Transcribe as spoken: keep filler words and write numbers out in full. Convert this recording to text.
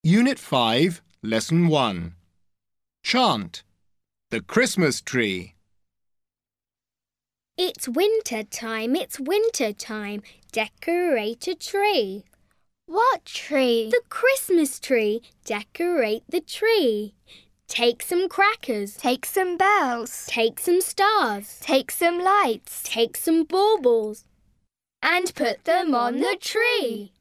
Unit five, Lesson one. Chant. The Christmas tree. It's winter time, it's winter time. Decorate a tree. What tree? The Christmas tree. Decorate the tree. Take some crackers. Take some bells. Take some stars. Take some lights. Take some baubles. And put them on the tree.